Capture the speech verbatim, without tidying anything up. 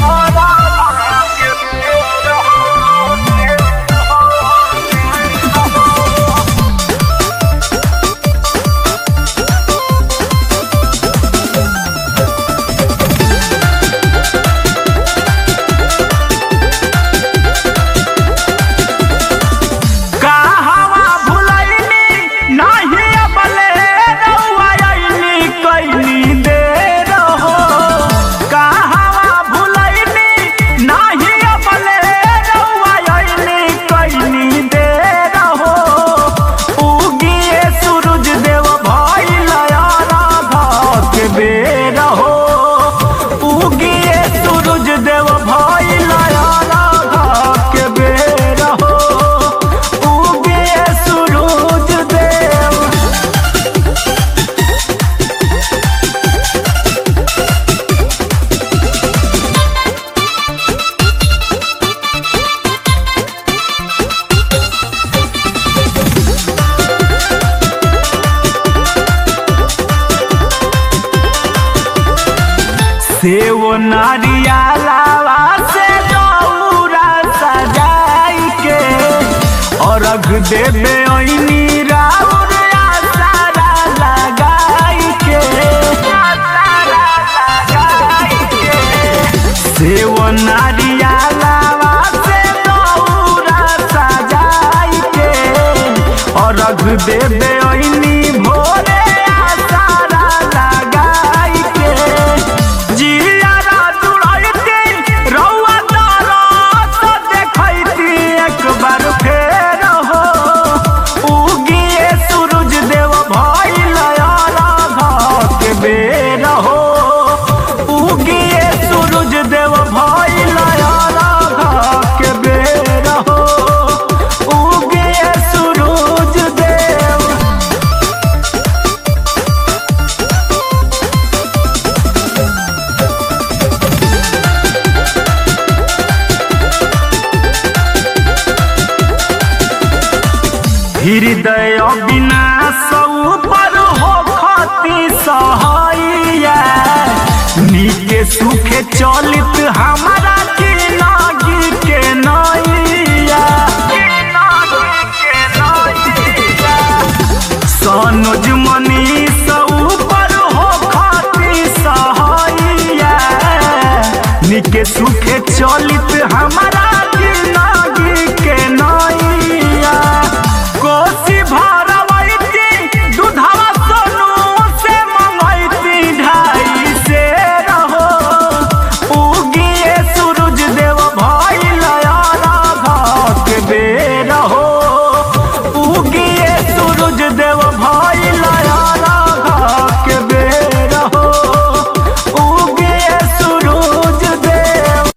सेव नारियलावा से दौरा सजाई के अर्घ देवे ओइनी राउर आसारा लगाई के आसारा लगाई के सेव नारियलावा से दौरा सजाई के अर्घ देवे ओइनी भोरे हृदय विनाश पर हो खती सहैया नीके सुखे चलित हमारा की नागी के नैया सनोज मनीष पर हो खती सहैया नीके सुखे चलित हमारा